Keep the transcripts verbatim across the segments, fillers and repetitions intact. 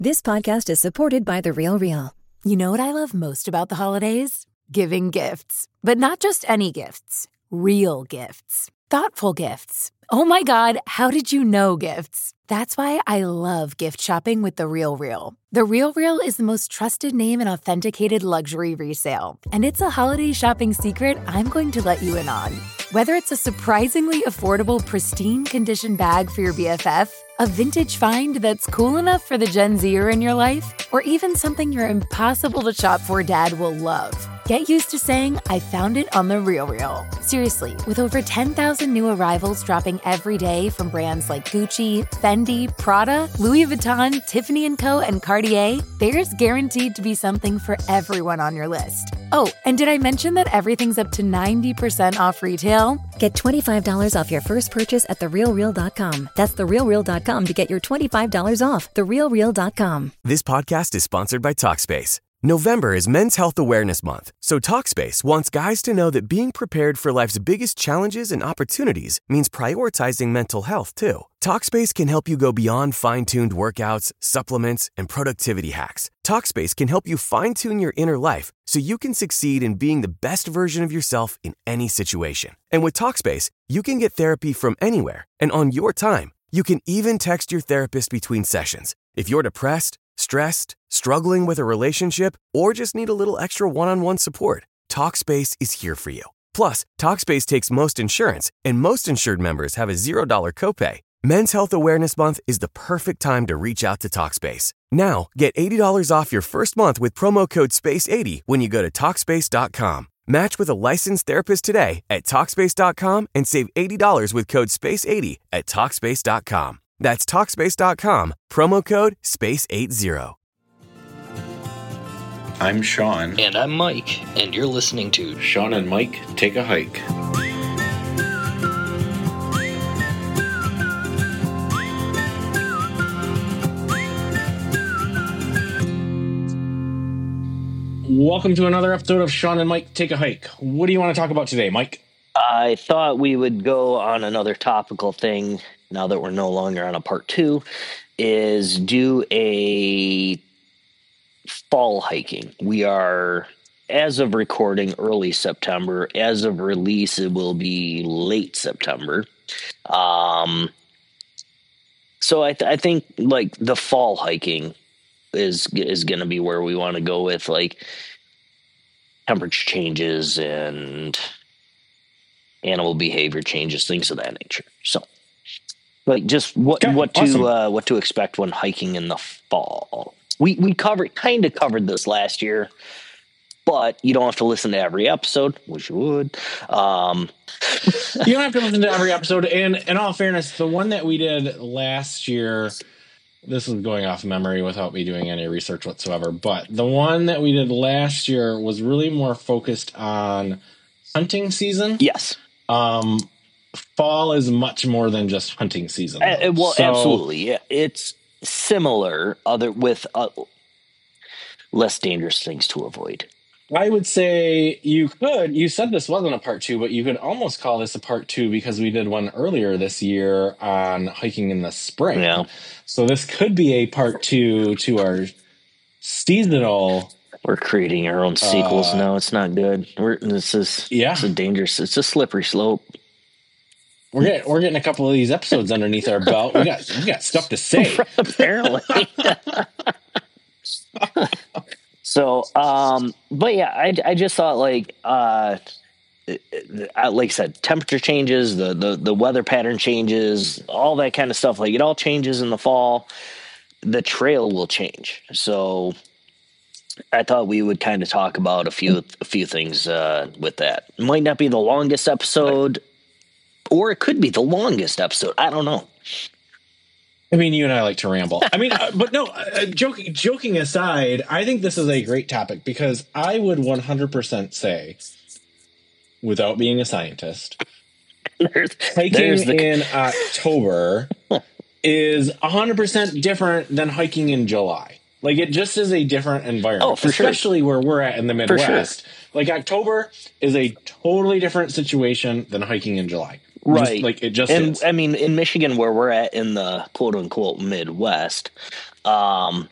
This podcast is supported by The Real Real. You know what I love most about the holidays? Giving gifts. But not just any gifts. Real gifts. Thoughtful gifts. Oh my God, how did you know gifts? That's why I love gift shopping with The Real Real. The Real Real is the most trusted name in authenticated luxury resale. And it's a holiday shopping secret I'm going to let you in on. Whether it's a surprisingly affordable, pristine condition bag for your B F F, a vintage find that's cool enough for the Gen Zer in your life, or even something your impossible to shop for dad will love. Get used to saying, I found it on The Real Real. Seriously, with over ten thousand new arrivals dropping every day from brands like Gucci, Fendi, Prada, Louis Vuitton, Tiffany and Co., and Cartier, there's guaranteed to be something for everyone on your list. Oh, and did I mention that everything's up to ninety percent off retail? Get twenty-five dollars off your first purchase at the real real dot com. That's the real real dot com to get your twenty-five dollars off. the real real dot com. This podcast is sponsored by Talkspace. November is Men's Health Awareness Month, so Talkspace wants guys to know that being prepared for life's biggest challenges and opportunities means prioritizing mental health, too. Talkspace can help you go beyond fine-tuned workouts, supplements, and productivity hacks. Talkspace can help you fine-tune your inner life so you can succeed in being the best version of yourself in any situation. And with Talkspace, you can get therapy from anywhere and on your time. You can even text your therapist between sessions. If you're depressed, stressed, struggling with a relationship, or just need a little extra one-on-one support, Talkspace is here for you. Plus, Talkspace takes most insurance, and most insured members have a zero dollars copay. Men's Health Awareness Month is the perfect time to reach out to Talkspace. Now, get eighty dollars off your first month with promo code space eighty when you go to Talkspace dot com. Match with a licensed therapist today at Talkspace dot com and save eighty dollars with code space eighty at Talkspace dot com. That's Talkspace dot com, promo code space eighty. I'm Sean. And I'm Mike, and you're listening to Sean and Mike Take a Hike. Welcome to another episode of Sean and Mike Take a Hike. What do you want to talk about today, Mike? I thought we would go on another topical thing, now that we're no longer on a part two, is do a fall hiking. We are, as of recording, early September. As of release, it will be late September. Um, so I, th- I think like the fall hiking is is going to be where we want to go with like temperature changes and animal behavior changes, things of that nature. So, like, just what okay, what awesome. to uh, what to expect when hiking in the fall. We we covered kind of covered this last year, but you don't have to listen to every episode, which you would. Um, you don't have to listen to every episode. And in all fairness, the one that we did last year, this is going off memory without me doing any research whatsoever, but the one that we did last year was really more focused on hunting season. Yes. Um, fall is much more than just hunting season. Uh, well, so, absolutely. Yeah. It's similar, other with uh, less dangerous things to avoid. I would say you could, you said this wasn't a part two, but you could almost call this a part two because we did one earlier this year on hiking in the spring. Yeah. So this could be a part two to our seasonal. We're creating our own sequels uh, now. It's not good. We're, this is, yeah. It's a dangerous, it's a slippery slope. We're getting, we're getting a couple of these episodes underneath our belt. We got, we got stuff to say. Apparently. So, um, but yeah, I, I just thought like, uh, like I said, temperature changes, the, the, the weather pattern changes, all that kind of stuff. Like it all changes in the fall. The trail will change. So I thought we would kind of talk about a few, a few things, uh, with that. It might not be the longest episode, or it could be the longest episode. I don't know. I mean, you and I like to ramble. I mean, uh, but no, uh, joking, joking aside, I think this is a great topic because I would one hundred percent say, without being a scientist, there's, hiking there's the... in October is one hundred percent different than hiking in July. Like, it just is a different environment, oh, for especially sure. where we're at in the Midwest. Sure. Like, October is a totally different situation than hiking in July. Right. Just, like, it just and, is. I mean, in Michigan, where we're at in the quote-unquote Midwest, um,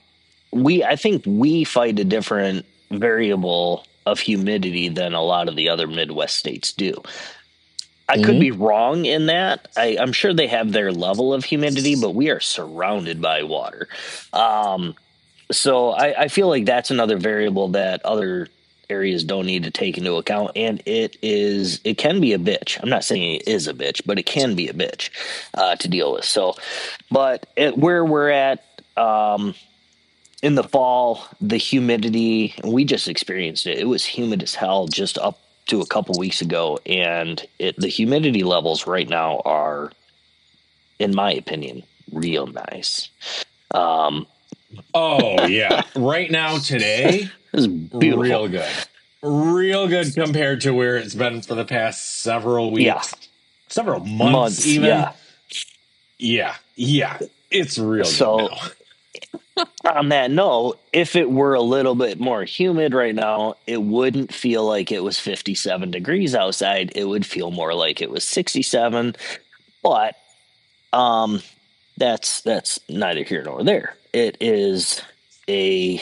we I think we fight a different variable of humidity than a lot of the other Midwest states do. I mm-hmm. could be wrong in that. I, I'm sure they have their level of humidity, but we are surrounded by water. Um, so I, I feel like that's another variable that other areas don't need to take into account. And it is, it can be a bitch. I'm not saying it is a bitch, but it can be a bitch uh, to deal with. So, but it, where we're at, um, in the fall, the humidity, we just experienced it. It was humid as hell just up to a couple weeks ago. And it, the humidity levels right now are, in my opinion, real nice. Um, oh, yeah. Right now, today, is beautiful. Real good. Real good compared to where it's been for the past several weeks. Yeah. Several months, months even. Yeah. Yeah. Yeah. It's real so, good now. On that note, if it were a little bit more humid right now, it wouldn't feel like it was fifty-seven degrees outside. It would feel more like it was sixty-seven. But um, that's that's neither here nor there. It is a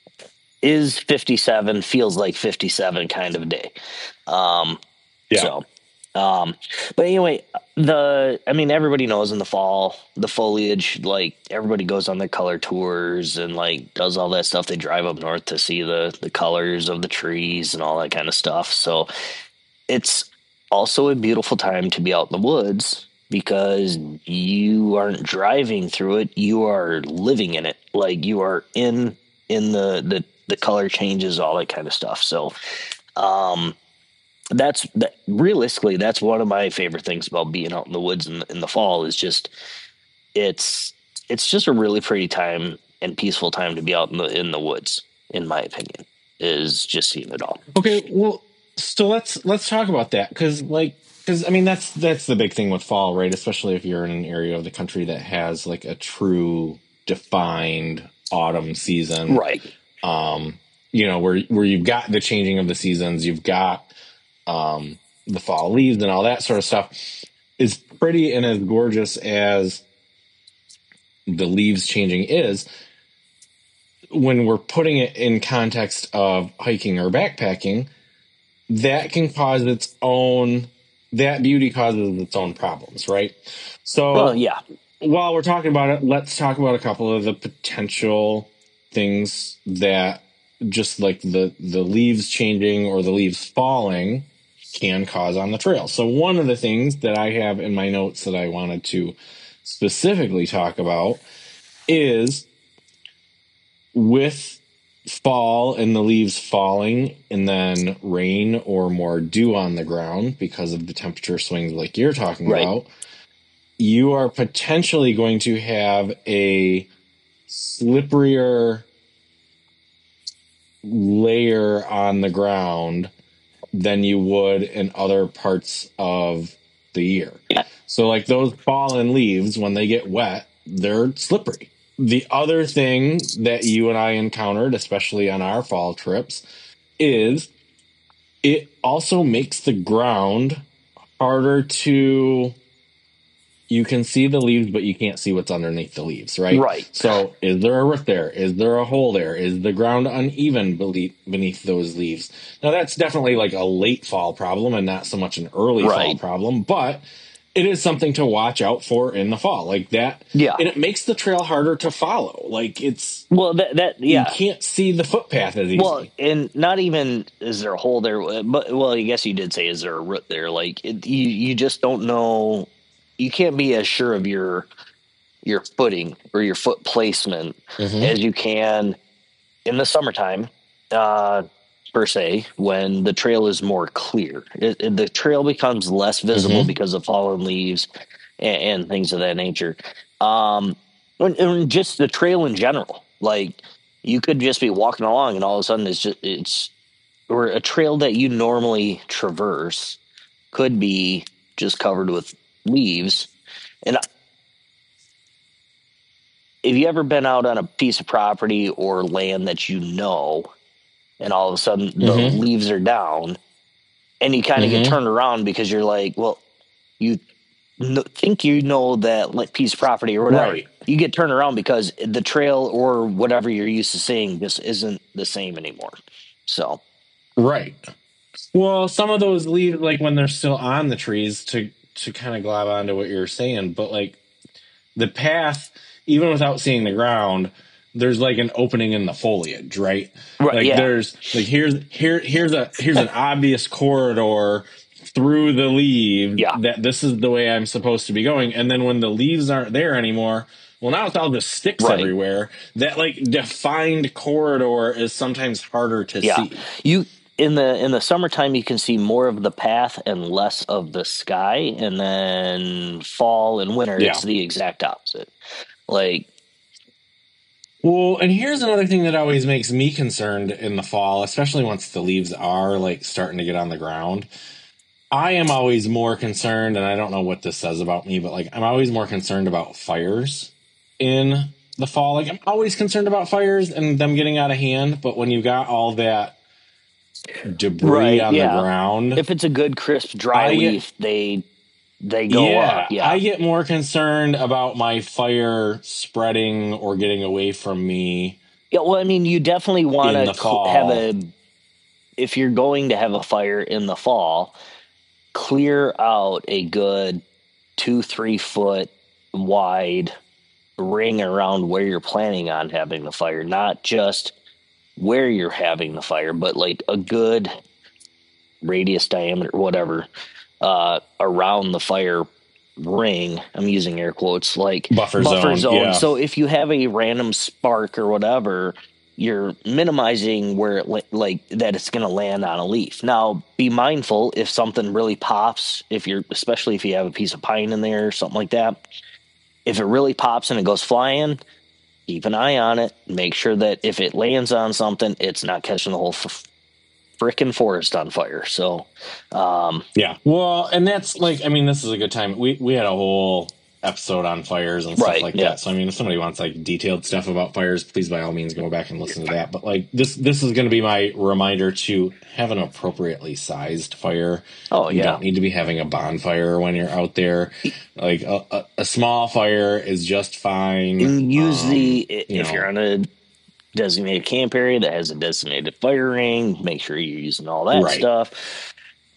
is fifty-seven, feels like fifty-seven kind of day. Um, yeah. So, um, but anyway, the, I mean, everybody knows in the fall, the foliage, like everybody goes on their color tours and like does all that stuff. They drive up north to see the, the colors of the trees and all that kind of stuff. So it's also a beautiful time to be out in the woods because you aren't driving through it. You are living in it. Like you are in, in the, the, the color changes, all that kind of stuff. So, um, that's that realistically, that's one of my favorite things about being out in the woods in the, in the fall is just, it's, it's just a really pretty time and peaceful time to be out in the, in the woods, in my opinion, is just seeing it all. Okay. Well, so let's, let's talk about that. Cause like, cause I mean, that's, that's the big thing with fall, right? Especially if you're in an area of the country that has like a true defined autumn season. Right. Um, you know, where, where you've got the changing of the seasons, you've got, um, the fall leaves and all that sort of stuff is pretty and as gorgeous as the leaves changing is. When we're putting it in context of hiking or backpacking, that can cause its own, that beauty causes its own problems, right? So well, yeah. While we're talking about it, let's talk about a couple of the potential things that just like the, the leaves changing or the leaves falling can cause on the trail. So one of the things that I have in my notes that I wanted to specifically talk about is with fall and the leaves falling and then rain or more dew on the ground because of the temperature swings like you're talking right. about, you are potentially going to have a slipperier layer on the ground than you would in other parts of the year. Yeah. So like those fallen leaves, when they get wet, they're slippery. The other thing that you and I encountered, especially on our fall trips, is it also makes the ground harder to, you can see the leaves, but you can't see what's underneath the leaves, right? Right. So is there a root there? Is there a hole there? Is the ground uneven beneath those leaves? Now, that's definitely like a late fall problem and not so much an early right. fall problem, but it is something to watch out for in the fall. Like that. Yeah. And it makes the trail harder to follow. Like it's, well, that, that yeah. you can't see the footpath as easy. Well, and not even is there a hole there, but well, I guess you did say, is there a root there? Like it, you, you just don't know. You can't be as sure of your your footing or your foot placement mm-hmm. as you can in the summertime, uh, per se, when the trail is more clear. It, it, the trail becomes less visible mm-hmm. because of fallen leaves and, and things of that nature. Um, and, and just the trail in general. Like you could just be walking along and all of a sudden it's just it's or a trail that you normally traverse could be just covered with leaves. And if you ever been out on a piece of property or land that you know, and all of a sudden the mm-hmm. leaves are down and you kind of mm-hmm. get turned around because you're like, well, you no, think you know that like piece of property or whatever. Right. You get turned around because the trail or whatever you're used to seeing just isn't the same anymore. So, right. Well, some of those leaves, like when they're still on the trees, to to kind of glob onto what you're saying, but like the path, even without seeing the ground, there's like an opening in the foliage, right? Right. Like Yeah. there's like here's here here's a here's an obvious corridor through the leaves Yeah. that this is the way I'm supposed to be going. And then when the leaves aren't there anymore, well, now it's all just sticks Right. everywhere. That like defined corridor is sometimes harder to Yeah. see. You in the in the summertime you can see more of the path and less of the sky, and then fall and winter Yeah. it's the exact opposite. Like Well, and here's another thing that always makes me concerned in the fall, especially once the leaves are like starting to get on the ground. I am always more concerned, and I don't know what this says about me, but like I'm always more concerned about fires in the fall. Like I'm always concerned about fires and them getting out of hand, but when you got all that debris Right, on yeah. the ground, if it's a good crisp dry I get- leaf, they they go yeah, up. Yeah. I get more concerned about my fire spreading or getting away from me. Yeah, well, I mean, you definitely want In the to fall. have a. If you're going to have a fire in the fall, clear out a good two, three foot wide ring around where you're planning on having the fire, not just where you're having the fire, but like a good radius, diameter, whatever, uh, around the fire ring. I'm using air quotes, like Buffer zone, yeah. So if you have a random spark or whatever, you're minimizing where it, like that it's going to land on a leaf. Now, be mindful if something really pops, if you're, especially if you have a piece of pine in there or something like that, if it really pops and it goes flying, keep an eye on it. Make sure that if it lands on something, it's not catching the whole f- frickin' forest on fire. So, um, Yeah. Well, and that's like, I mean, this is a good time. We we had a whole episode on fires and stuff Right, like yeah. that. So, I mean, if somebody wants like detailed stuff about fires, please by all means go back and listen to that. But like this, this is going to be my reminder to have an appropriately sized fire. Oh, You yeah. don't need to be having a bonfire when you're out there. Like a, a, a small fire is just fine. and use Um, the, i- you if know. you're on a designated camp area that has a designated fire ring, make sure you're using all that Right. stuff.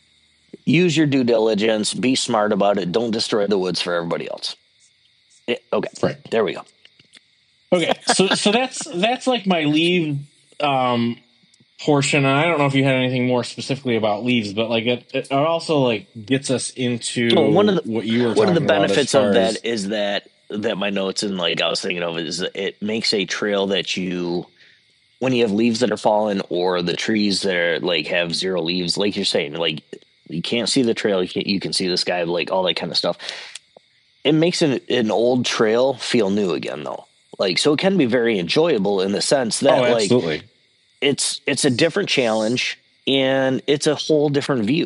Use your due diligence. Be smart about it. Don't destroy the woods for everybody else. Yeah, okay. Right. There we go. Okay, so so that's that's like my leave um, portion. And I don't know if you had anything more specifically about leaves, but like it, it also like gets us into Well, one of the- what you were. One of the talking about as benefits far of as- that is that that my notes and like I was thinking of is that it makes a trail that you, when you have leaves that are fallen or the trees that are like have zero leaves, like you're saying, like you can't see the trail, you can, you can see the sky, like all that kind of stuff. It makes an, an old trail feel new again, though. Like, so it can be very enjoyable in the sense that, Oh, like, absolutely. it's it's a different challenge and it's a whole different view.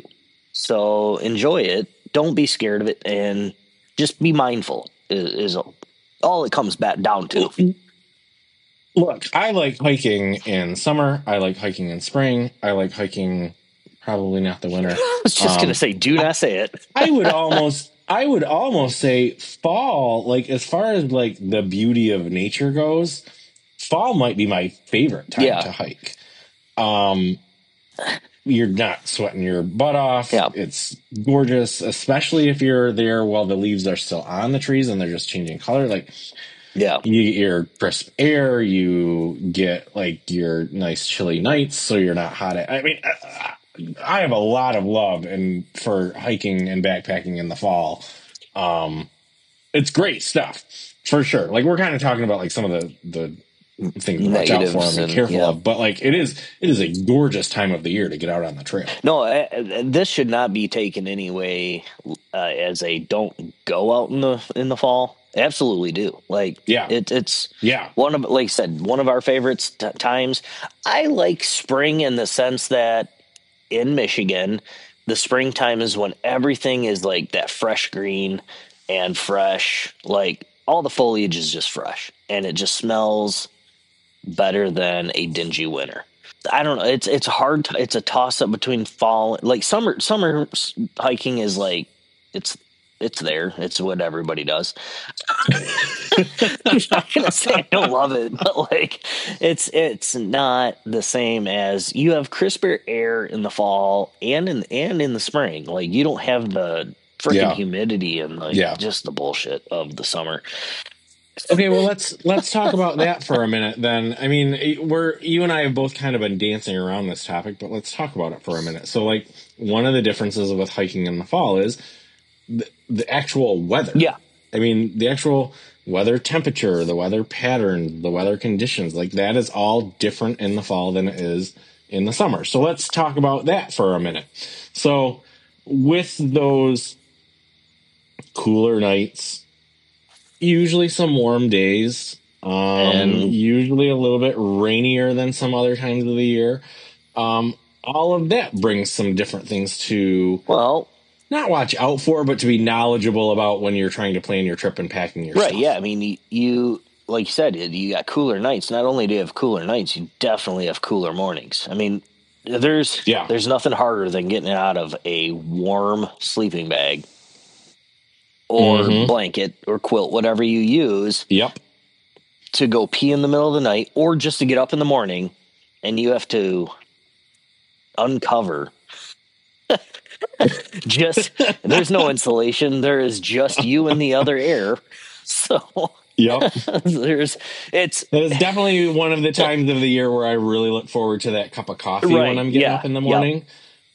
So enjoy it. Don't be scared of it, and just be mindful. Is, is all it comes back down to. Look, I like hiking in summer. I like hiking in spring. I like hiking, probably not the winter. I was just Um, gonna say, do not say it. I would almost, I would almost say fall. Like as far as like the beauty of nature goes, fall might be my favorite time Yeah. to hike. Um, you're not sweating your butt off. Yeah. It's gorgeous, especially if you're there while the leaves are still on the trees and they're just changing color. Like Yeah, you get your crisp air, you get like your nice chilly nights, so you're not hot. I mean, I, I have a lot of love and for hiking and backpacking in the fall. Um, it's great stuff for sure. Like we're kind of talking about like some of the the things to watch out for Negatives and be and- careful yeah. of, but like it is it is a gorgeous time of the year to get out on the trail. no, I, I- this should not be taken anyway uh, as a don't go out in the in the fall. Absolutely do. Like, Yeah. it, it's Yeah, one of, like I said, one of our favorites t- times. I like spring in the sense that in Michigan, the springtime is when everything is like that fresh green and fresh. Like all the foliage is just fresh and it just smells better than a dingy winter. I don't know. It's it's hard. To, it's a toss up between fall, like summer. Summer hiking is like it's it's there. It's what everybody does. I'm not gonna say I don't love it, but like it's it's not the same as you have crisper air in the fall and in and in the spring. Like you don't have the freaking Yeah. humidity and like Yeah. just the bullshit of the summer. Okay, well let's let's talk about that for a minute then. I mean, we're you and I have both kind of been dancing around this topic, but let's talk about it for a minute. So like one of the differences with hiking in the fall is the, the actual weather. Yeah. I mean, the actual weather temperature, the weather pattern, the weather conditions, like that is all different in the fall than it is in the summer. So let's talk about that for a minute. So with those cooler nights, usually some warm days, um, And- usually a little bit rainier than some other times of the year. Um, all of that brings some different things to Well, not watch out for, but to be knowledgeable about when you're trying to plan your trip and packing your right. stuff. Yeah. I mean, you, you like you said, you got cooler nights. Not only do you have cooler nights, you definitely have cooler mornings. I mean, there's Yeah. there's nothing harder than getting out of a warm sleeping bag or Mhm. blanket or quilt, whatever you use, Yep. to go pee in the middle of the night or just to get up in the morning and you have to uncover. Just there's no insulation. There is just you and the other air. So Yep. there's it's That is definitely one of the times of the year where I really look forward to that cup of coffee Right, when I'm getting yeah, up in the yep. morning.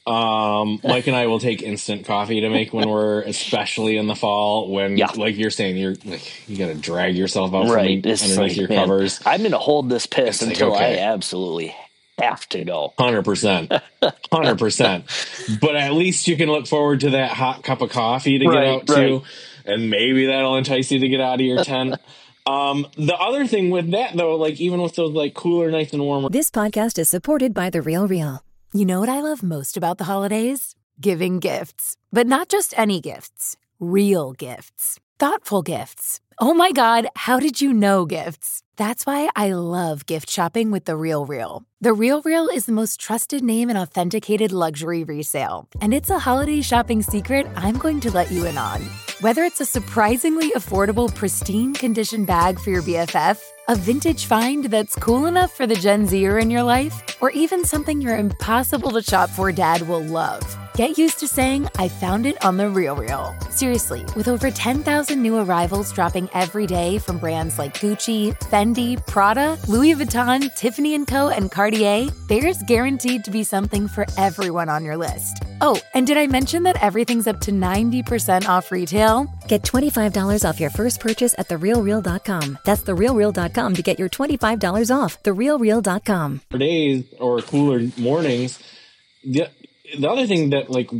Um, Mike and I will take instant coffee to make when we're, especially in the fall, when, Yeah. like you're saying, you're like, you got to drag yourself out right. from It's underneath like, your man, covers. I'm gonna hold this piss It's like, until okay. I absolutely have to go. one hundred percent. one hundred percent. But at least you can look forward to that hot cup of coffee to Right, get out to, right. and maybe that'll entice you to get out of your tent. Um, the other thing with that, though, like even with those like cooler nights and warmer, This podcast is supported by The Real Real. You know what I love most about the holidays? Giving gifts. But not just any gifts. Real gifts. Thoughtful gifts. Oh my God, how did you know gifts? That's why I love gift shopping with The Real Real. The Real Real is the most trusted name in authenticated luxury resale. And it's a holiday shopping secret I'm going to let you in on. Whether it's a surprisingly affordable, pristine condition bag for your B F F, a vintage find that's cool enough for the Gen Zer in your life, or even something your impossible to shop for dad will love. Get used to saying, I found it on The Real Real. Seriously, with over ten thousand new arrivals dropping every day from brands like Gucci, Fendi, Prada, Louis Vuitton, Tiffany and Co., and Cartier, there's guaranteed to be something for everyone on your list. Oh, and did I mention that everything's up to ninety percent off retail? Get twenty-five dollars off your first purchase at the real real dot com. That's the real real dot com to get your twenty-five dollars off. the real real dot com. days or cooler mornings. The, the other thing that like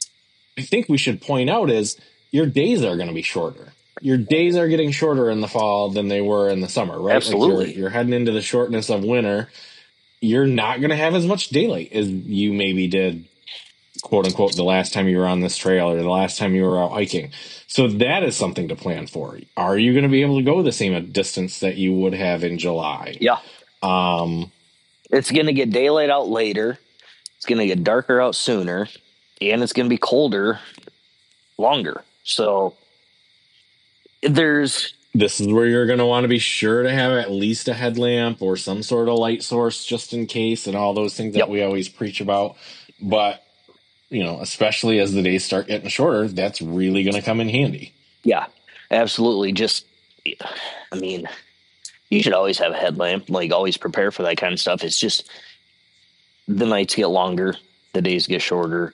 I think we should point out is your days are going to be shorter. Your days are getting shorter in the fall than they were in the summer, right? Absolutely. Like you're, you're heading into the shortness of winter. You're not going to have as much daylight as you maybe did, quote unquote, the last time you were on this trail or the last time you were out hiking. So that is something to plan for. Are you going to be able to go the same distance that you would have in July? Yeah. Um, It's gonna get daylight out later. It's going to get darker out sooner, and it's going to be colder longer. So there's This is where you're going to want to be sure to have at least a headlamp or some sort of light source just in case, and all those things that Yep. we always preach about. But, you know, especially as the days start getting shorter, that's really going to come in handy. yeah, absolutely. Just, I mean, you should always have a headlamp, like always prepare for that kind of stuff. It's just the nights get longer, the days get shorter,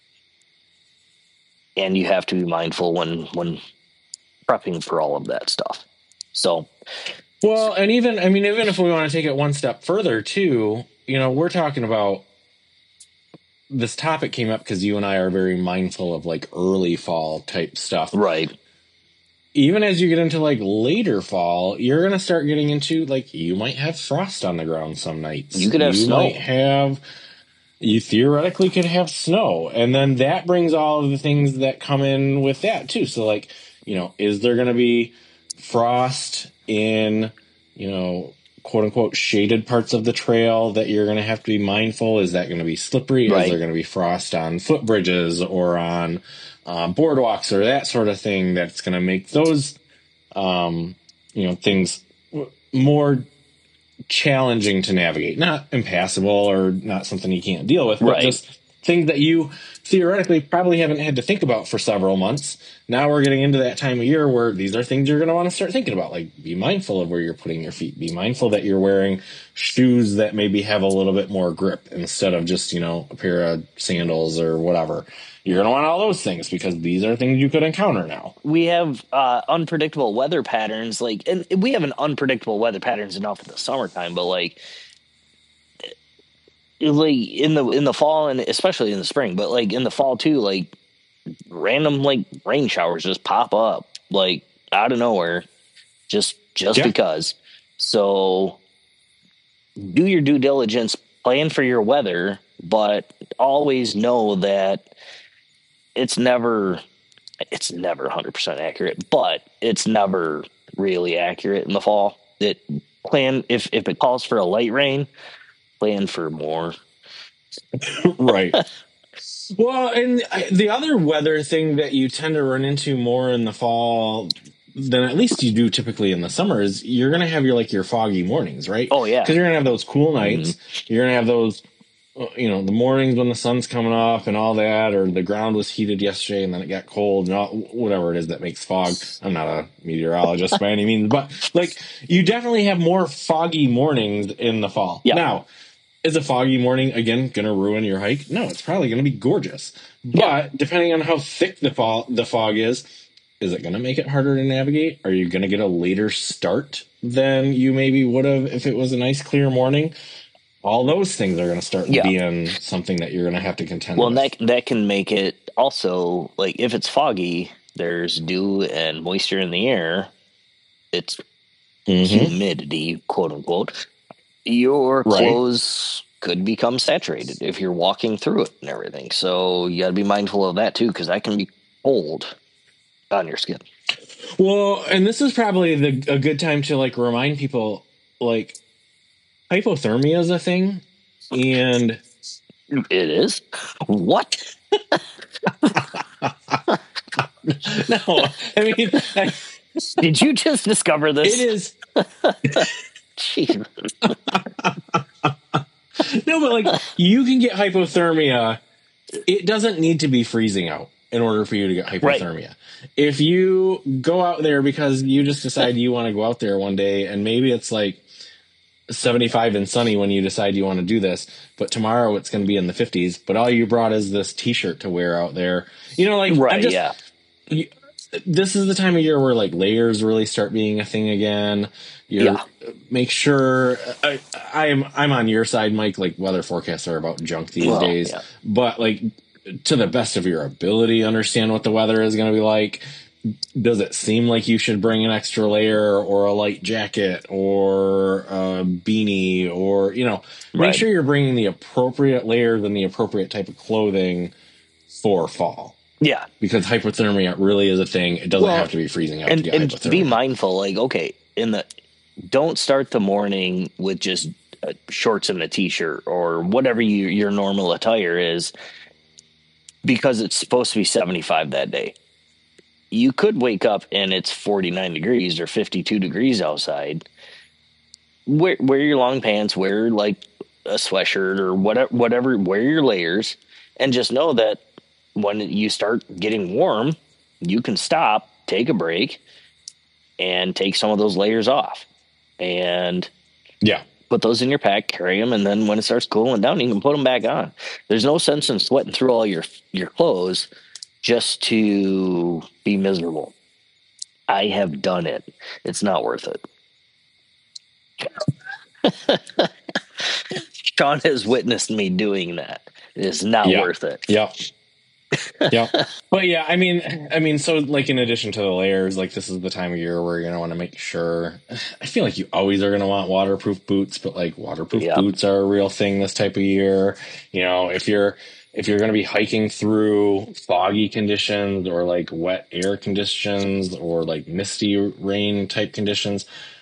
and you have to be mindful when when prepping for all of that stuff. So, Well, and even, I mean, even if we want to take it one step further too, you know, we're talking about, this topic came up because you and I are very mindful of like early fall type stuff. right, Even as you get into like later fall, you're going to start getting into like, you might have frost on the ground some nights. You could have you snow. might have, you theoretically could have snow. And then that brings all of the things that come in with that too. So like, you know, is there going to be frost in, you know, quote unquote shaded parts of the trail that you're going to have to be mindful? Is that going to be slippery? Right. Is there going to be frost on footbridges or on uh, boardwalks or that sort of thing that's going to make those, um, you know, things more challenging to navigate? Not impassable or not something you can't deal with, but Right. just things that you theoretically probably haven't had to think about for several months. Now we're getting into that time of year where these are things you're going to want to start thinking about. Like, be mindful of where you're putting your feet. Be mindful that you're wearing shoes that maybe have a little bit more grip instead of just, you know, a pair of sandals or whatever. You're going to want all those things because these are things you could encounter now. We have uh, unpredictable weather patterns, like, and we have an unpredictable weather patterns enough in the summertime, but like, like in the in the fall and especially in the spring, but like in the fall too, like random like rain showers just pop up like out of nowhere, just just Yeah. because. So do your due diligence, plan for your weather, but always know that it's never it's never one hundred percent accurate, but it's never really accurate in the fall. It plan if if it calls for a light rain, plan for more. Right. Well, and I- the other weather thing that you tend to run into more in the fall than at least you do typically in the summer is you're going to have your like your foggy mornings, right? Oh, yeah. Because you're going to have those cool nights. You're going to have those, uh, you know, the mornings when the sun's coming up and all that, or the ground was heated yesterday and then it got cold and all, whatever it is that makes fog. I'm not a meteorologist by any means, but like you definitely have more foggy mornings in the fall. Yeah. Now, is a foggy morning, again, going to ruin your hike? No, it's probably going to be gorgeous. But depending on how thick the fog, the fog is, is it going to make it harder to navigate? Are you going to get a later start than you maybe would have if it was a nice clear morning? All those things are going to start Yeah. being something that you're going to have to contend Well, with. that that can make it also like if it's foggy, there's dew and moisture in the air. It's Mhm. humidity, quote unquote. Your Right. clothes could become saturated if you're walking through it and everything. So you got to be mindful of that too, because that can be cold on your skin. Well, and this is probably the a good time to like remind people like hypothermia is a thing, and It is. What? no, I mean I, Did you just discover this? it is. Jeez. No, but like you can get hypothermia. It doesn't need to be freezing out in order for you to get hypothermia. If you go out there because you just decide you want to go out there one day and maybe it's like seventy-five and sunny when you decide you want to do this, but tomorrow it's going to be in the fifties, but all you brought is this t-shirt to wear out there. You know, like, Right, I'm just, yeah. you- this is the time of year where like layers really start being a thing again. You're, Yeah. Make sure I, I am I'm on your side, Mike. Like weather forecasts are about junk these Well, days, yeah. but like to the best of your ability, understand what the weather is going to be like. Does it seem like you should bring an extra layer or a light jacket or a beanie or, you know, make Right. sure you're bringing the appropriate layers and the appropriate type of clothing for fall. Yeah. Because hypothermia really is a thing. It doesn't Well, have to be freezing out and, to get and hypothermia. be mindful, like, okay, in the don't start the morning with just uh, shorts and a t-shirt or whatever you, your normal attire is, because it's supposed to be seventy-five that day. You could wake up and it's forty-nine degrees or fifty-two degrees outside. Wear, wear your long pants, wear like a sweatshirt or whatever, whatever, wear your layers, and just know that when you start getting warm, you can stop, take a break, and take some of those layers off and Yeah. put those in your pack, carry them, and then when it starts cooling down, you can put them back on. There's no sense in sweating through all your your clothes just to be miserable. I have done it. It's not worth it. Sean has witnessed me doing that. It's not Yeah. worth it. Yep. Yep. But yeah, I mean, I mean, so like in addition to the layers, like this is the time of year where you're gonna want to make sure. I feel like you always are gonna want waterproof boots, but like waterproof Yeah. boots are a real thing this type of year. You know, if you're if you're gonna be hiking through foggy conditions or like wet air conditions or like misty rain type conditions,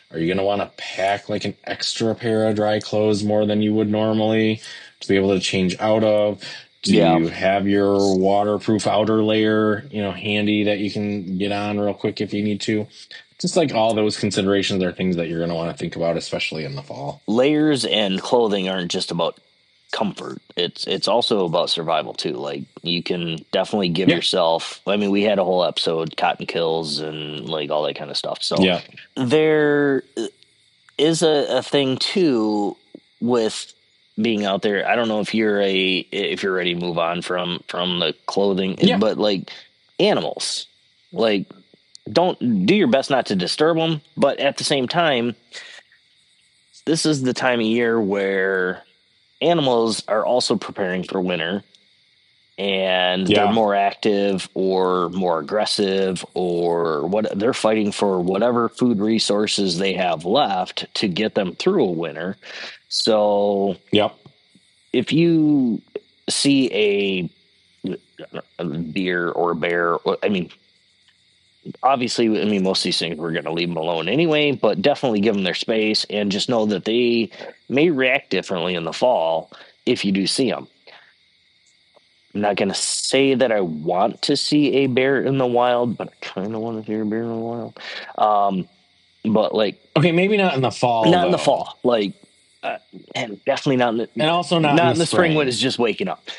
Are you going to want to pack like an extra pair of dry clothes more than you would normally to be able to change out of? Do Yeah. you have your waterproof outer layer, you know, handy that you can get on real quick if you need to? Just like all those considerations are things that you're going to want to think about, especially in the fall. Layers and clothing aren't just about comfort. It's it's also about survival too. Like you can definitely give Yeah. yourself. I mean, we had a whole episode, cotton kills and like all that kind of stuff. So Yeah. there is a, a thing too with being out there. I don't know if you're a if you're ready to move on from from the clothing, Yeah. but like animals, like don't do your best not to disturb them, but at the same time, this is the time of year where animals are also preparing for winter, and Yeah. they're more active or more aggressive, or what they're fighting for whatever food resources they have left to get them through a winter. So Yep. if you see a, a deer or a bear, or- I mean, obviously, I mean, most of these things we're going to leave them alone anyway, but definitely give them their space and just know that they may react differently in the fall if you do see them. I'm not going to say that I want to see a bear in the wild, but I kind of want to see a bear in the wild. Um, but like, Okay, maybe not in the fall. not in the though. fall, like, uh, and definitely not in the, And also not, not in in the the spring spring when it's just waking up.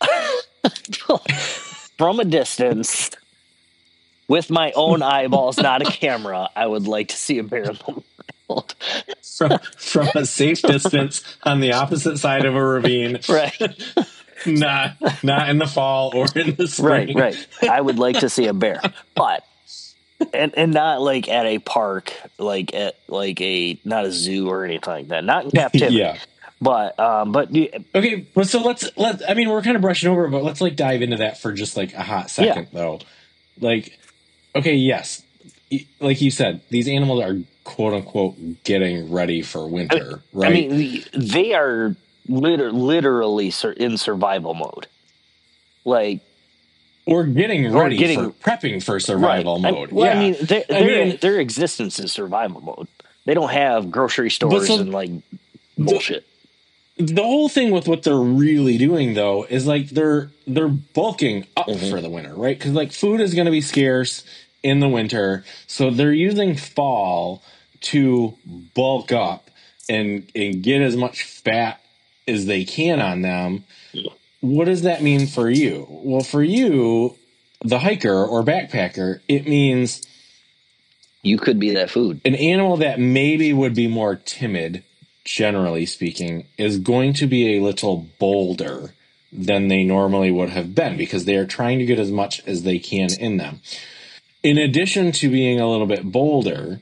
From a distance, with my own eyeballs, not a camera, I would like to see a bear in the wild. from from a safe distance on the opposite side of a ravine. Right, Not not in the fall or in the spring. right, right. I would like to see a bear, but and and not like at a park, like at like a not a zoo or anything like that. Not in captivity. Yeah. But um, but you- Okay, but so let's let I mean we're kind of brushing over, but let's like dive into that for just like a hot second though. Like, okay, yes, y- like you said, these animals are quote unquote getting ready for winter, right? I mean, they are liter- literally sur- in survival mode. Like, or getting or ready getting- for prepping for survival right. mode. I, well, yeah. I mean, their I their, mean- their existence is survival mode. They don't have grocery stores so- and like bullshit. The whole thing with what they're really doing though is like they're they're bulking up Mhm. for the winter, right? Because like food is going to be scarce in the winter, so they're using fall to bulk up and and get as much fat as they can on them. What does that mean for you? Well, for you, the hiker or backpacker, it means You could be that food. an animal that maybe would be more timid, generally speaking, is going to be a little bolder than they normally would have been because they are trying to get as much as they can in them. In addition to being a little bit bolder,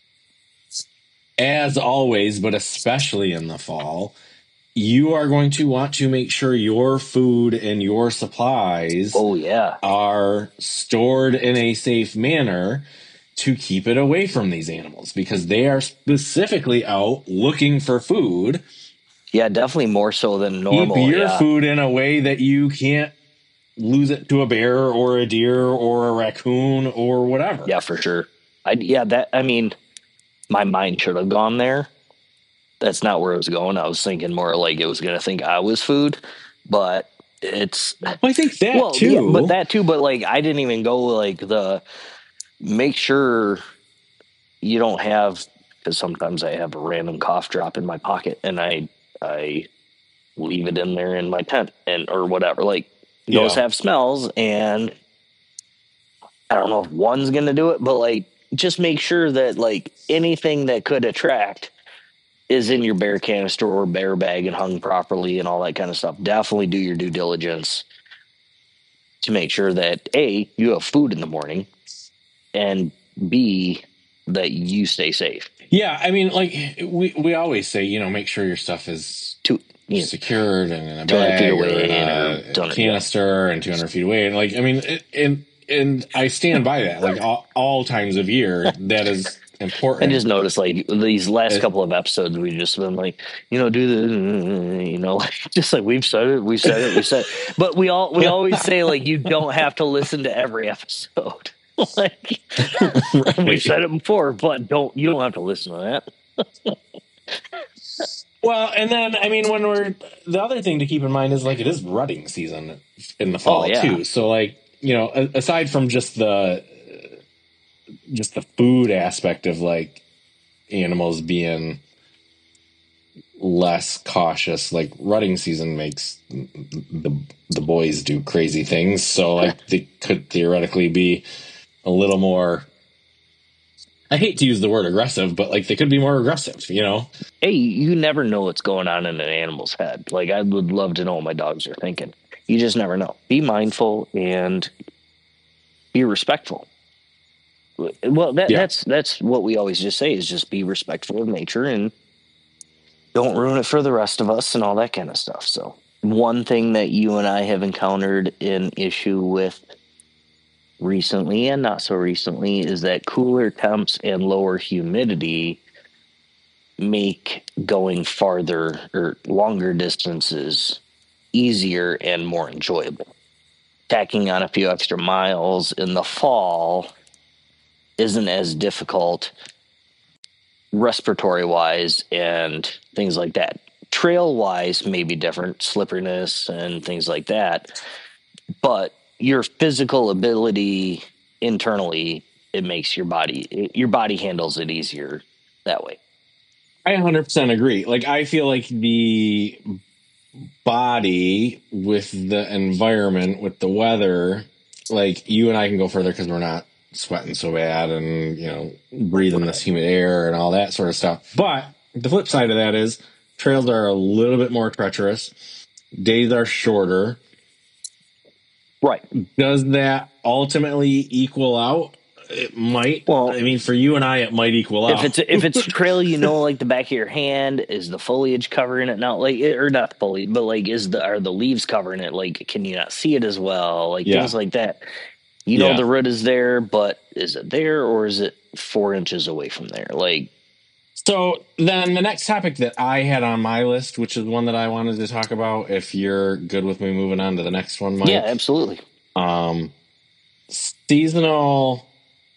as always, but especially in the fall, you are going to want to make sure your food and your supplies Oh yeah, are stored in a safe manner to keep it away from these animals because they are specifically out looking for food. yeah, definitely more so than normal. Keep your yeah. food in a way that you can't lose it to a bear or a deer or a raccoon or whatever. Yeah, for sure. I yeah, that I mean, my mind should have gone there. That's not where it was going. I was thinking more like it was going to think I was food, but it's Well, I think that well, too. yeah, but that too. But like, I didn't even go like the make sure you don't have, because sometimes I have a random cough drop in my pocket and I I leave it in there in my tent and or whatever. Like those Yeah. have smells, and I don't know if one's gonna do it, but like just make sure that like anything that could attract is in your bear canister or bear bag and hung properly and all that kind of stuff. Definitely do your due diligence to make sure that A, you have food in the morning, and B, that you stay safe. Yeah, I mean, like we we always say, you know, make sure your stuff is Two, you know, secured and in a two hundred bag feet or away in or a two hundred, canister and two hundred feet away. And like, I mean, it, and and I stand by that. Like all, all times of year, that is important. I just noticed like these last It- couple of episodes, we've just been like, you know, do the, you know, like, just like we've said it, we've said it, we said it. But we all, we always say like, you don't have to listen to every episode. like Right. we've said it before, but don't you don't have to listen to that. Well, and then I mean, when we're the other thing to keep in mind is like it is rutting season in the fall Oh, yeah. too. So like you know, a- aside from just the just the food aspect of like animals being less cautious, like rutting season makes the the boys do crazy things. So like they could theoretically be a little more. I hate to use the word aggressive, but like they could be more aggressive, you know? Hey, you never know what's going on in an animal's head. Like, I would love to know what my dogs are thinking. You just never know. Be mindful and be respectful. Well, that, Yeah. that's that's what we always just say is just be respectful of nature and don't ruin it for the rest of us and all that kind of stuff. So one thing that you and I have encountered an issue with recently and not so recently is that cooler temps and lower humidity make going farther or longer distances easier and more enjoyable. Tacking on a few extra miles in the fall isn't as difficult respiratory wise and things like that. Trail wise may be different, slipperiness and things like that, but your physical ability internally, it makes your body, your body handles it easier that way. I one hundred percent agree. Like, I feel like the body with the environment, with the weather, like you and I can go further because we're not sweating so bad and, you know, breathing this humid air and all that sort of stuff. But the flip side of that is trails are a little bit more treacherous. Days are shorter. Right. Does that ultimately equal out? It might. Well, I mean, for you and I, it might equal if out. it's if it's a trail, you know, like the back of your hand, is the foliage covering it now? Like, or not foliage, but like, is the are the leaves covering it? Like, can you not see it as well? Like Yeah. things like that. You know, Yeah. the root is there, but is it there or is it four inches away from there? Like, So then the next topic that I had on my list, which is one that I wanted to talk about, if you're good with me moving on to the next one, Mike. yeah, absolutely. Um, seasonal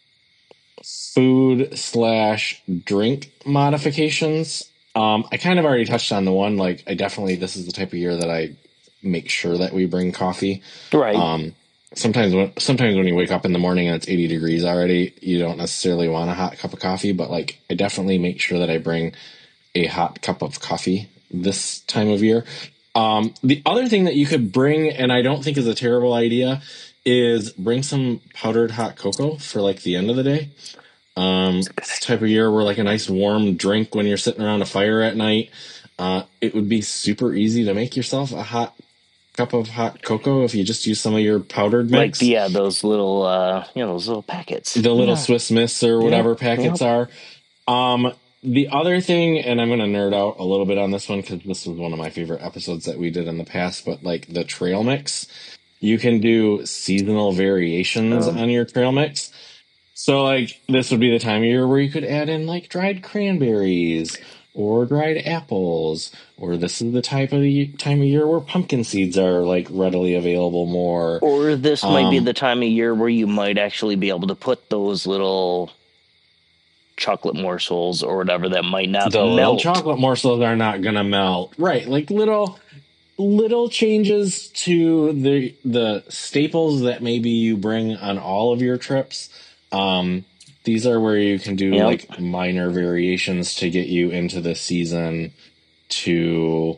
food slash drink modifications. Um, I kind of already touched on the one. Like, I definitely, this is the type of year that I make sure that we bring coffee. Right. Um, sometimes when sometimes when you wake up in the morning and it's eighty degrees already, you don't necessarily want a hot cup of coffee. But like, I definitely make sure that I bring a hot cup of coffee this time of year. Um, the other thing that you could bring, and I don't think is a terrible idea, is bring some powdered hot cocoa for like the end of the day. Um, this type of year where like a nice warm drink when you're sitting around a fire at night. Uh, it would be super easy to make yourself a hot cup of hot cocoa if you just use some of your powdered mix. Like, yeah, those little, uh, you know, those little packets. The little Yeah. Swiss Miss or whatever Yeah. packets Yep. are. Um, the other thing, and I'm going to nerd out a little bit on this one because this was one of my favorite episodes that we did in the past, but like the trail mix, you can do seasonal variations Um. on your trail mix. So like this would be the time of year where you could add in like dried cranberries or dried apples, or this is the type of the time of year where pumpkin seeds are like readily available more. Or this might be Um, the time of year where you might actually be able to put those little chocolate morsels or whatever that might not the little melt. chocolate morsels are not gonna melt, right? Like little little changes to the the staples that maybe you bring on all of your trips. Um, these are where you can do Yep. like minor variations to get you into the season. To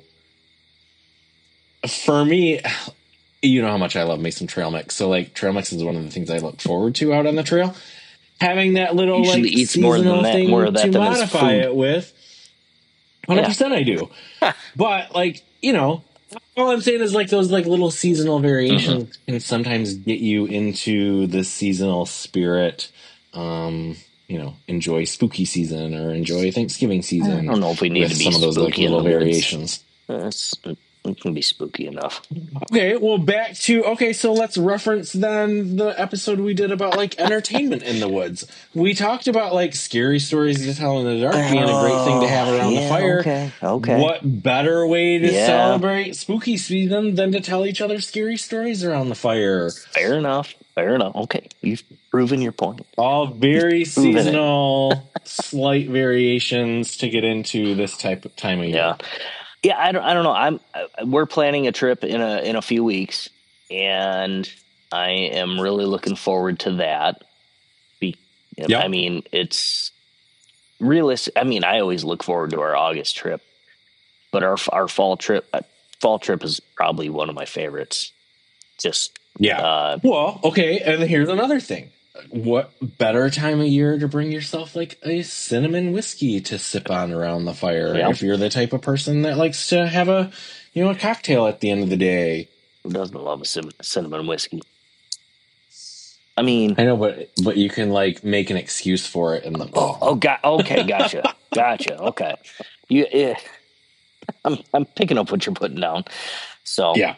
for me, you know how much I love me some trail mix. So like trail mix is one of the things I look forward to out on the trail. Having that little Usually like eats more than seasonal that- thing more of that to than his modify food. it with. one hundred percent I do. But like, you know, all I'm saying is like those like little seasonal variations Mm-hmm. can sometimes get you into the seasonal spirit. Um, you know, enjoy spooky season or enjoy Thanksgiving season. I don't know if we need with to be some of those like spooky in little the woods. variations. That's- It can be spooky enough. Okay, well, back to okay. So let's reference then the episode we did about like entertainment in the woods. We talked about like scary stories to tell in the dark being a great thing to have around yeah, the fire. Okay, okay. What better way to Yeah. celebrate spooky season than to tell each other scary stories around the fire? Fair enough. Fair enough. Okay, you've proven your point. All very proven it. seasonal, slight variations to get into this type of time of year. Yeah. Yeah, I don't. I don't know. I'm. uh, We're planning a trip in a in a few weeks, and I am really looking forward to that. Be, Yep. I mean, it's realistic. I mean, I always look forward to our August trip, but our our fall trip, uh, fall trip is probably one of my favorites. Just Yeah. uh, Well, okay, and here's another thing. What better time of year to bring yourself like a cinnamon whiskey to sip on around the fire Yeah. if you're the type of person that likes to have a, you know, a cocktail at the end of the day. who doesn't love a cin- cinnamon whiskey? I mean, I know, but but you can like make an excuse for it in the oh, fall. oh, got okay, gotcha, gotcha. Okay, you. Eh, I'm I'm picking up what you're putting down. So Yeah.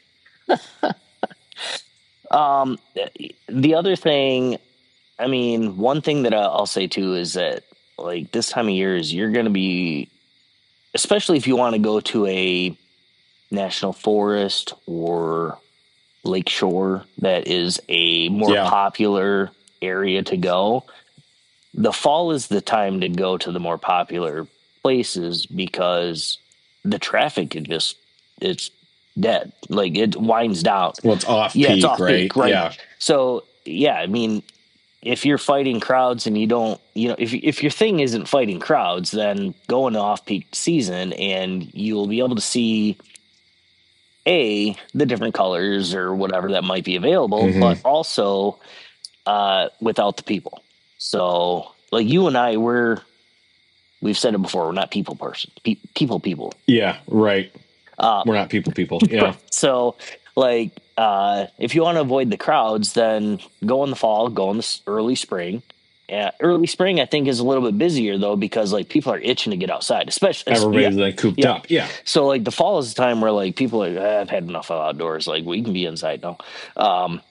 Um, the other thing, I mean, one thing that I'll say too is that like this time of year is you're going to be, especially if you want to go to a national forest or lake shore that is a more Yeah. popular area to go. The fall is the time to go to the more popular places because the traffic is just, it's dead. Like it winds down. Well, it's off Yeah, peak, it's off right? peak, right? Yeah. So yeah, I mean, if you're fighting crowds and you don't, you know, if if your thing isn't fighting crowds, then go into off peak season and you'll be able to see a the different colors or whatever that might be available, Mhm. but also uh, without the people. So like you and I, we're we've said it before, we're not people person, Pe- people people. Yeah, right. Uh, We're not people people. Yeah. So, like, uh, if you want to avoid the crowds, then go in the fall, go in the s- early spring. Uh, early spring, I think, is a little bit busier though because like people are itching to get outside, especially Everybody's yeah. like cooped Yeah. up. Yeah. So, like, the fall is the time where like people are, "Ah, I've had enough of outdoors. Like, we can be inside now. Um,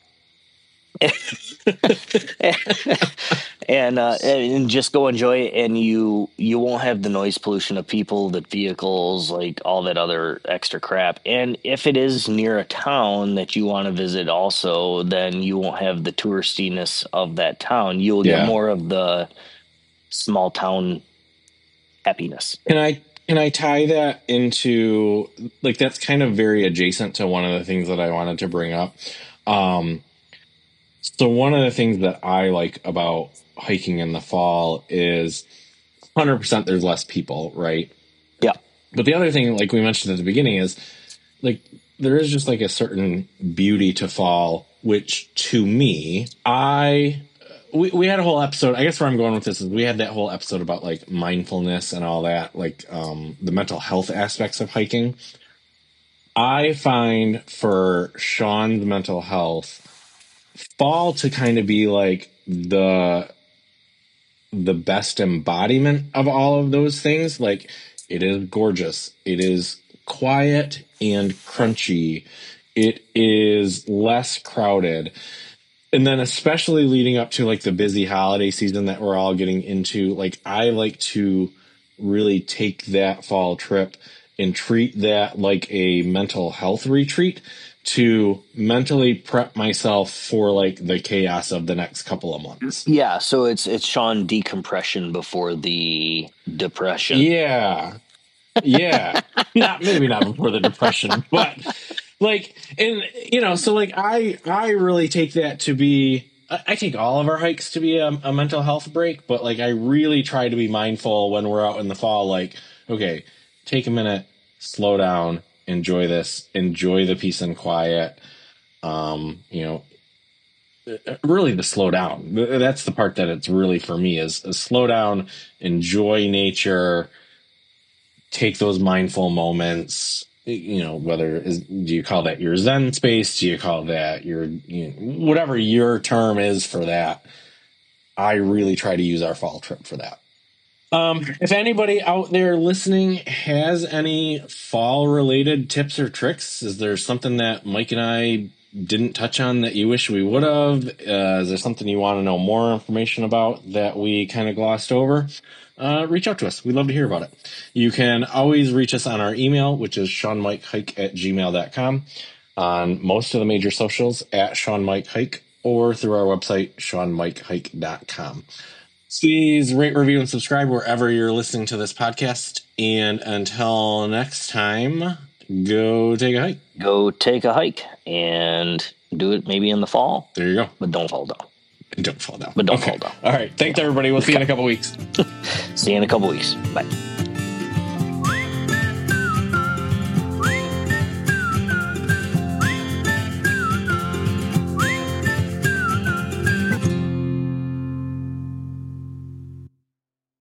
and uh, and just go enjoy it, and you you won't have the noise pollution of people, the vehicles, like all that other extra crap. And if it is near a town that you want to visit, also, then you won't have the touristiness of that town. You'll Yeah. get more of the small town happiness. Can I can I tie that into like that's kind of very adjacent to one of the things that I wanted to bring up. Um, so one of the things that I like about hiking in the fall is one hundred percent there's less people, right? Yeah. But the other thing, like we mentioned at the beginning, is like there is just like a certain beauty to fall, which to me, I we, we had a whole episode. I guess where I'm going with this is we had that whole episode about like mindfulness and all that, like um, the mental health aspects of hiking. I find for Sean's mental health, fall to kind of be like the the best embodiment of all of those things. Like it is gorgeous. It is quiet and crunchy. It is less crowded. And then especially leading up to like the busy holiday season that we're all getting into, like I like to really take that fall trip and treat that like a mental health retreat to mentally prep myself for like the chaos of the next couple of months. Yeah, so it's it's Sean decompression before the depression. Yeah. Yeah. Not maybe not before the depression, but like, and you know, so like I I really take that to be I, I take all of our hikes to be a, a mental health break, but like I really try to be mindful when we're out in the fall, like, okay, take a minute, slow down, enjoy this, enjoy the peace and quiet. Um, you know, really to slow down. That's the part that it's really for me is, is slow down, enjoy nature, take those mindful moments. You know, whether is do you call that your Zen space? Do you call that your you know, whatever your term is for that? I really try to use our fall trip for that. Um, if anybody out there listening has any fall-related tips or tricks, is there something that Mike and I didn't touch on that you wish we would have? Uh, is there something you want to know more information about that we kind of glossed over? Uh, reach out to us. We'd love to hear about it. You can always reach us on our email, which is sean mike hike at gmail dot com, on most of the major socials at Sean Mike Hike, or through our website, sean mike hike dot com. Please rate, review, and subscribe wherever you're listening to this podcast. And until next time, go take a hike. Go take a hike and do it maybe in the fall. There you go. But don't fall down. And don't fall down. But don't okay. fall down. All right. Thanks, everybody. We'll see you in a couple weeks. See you in a couple weeks. Bye.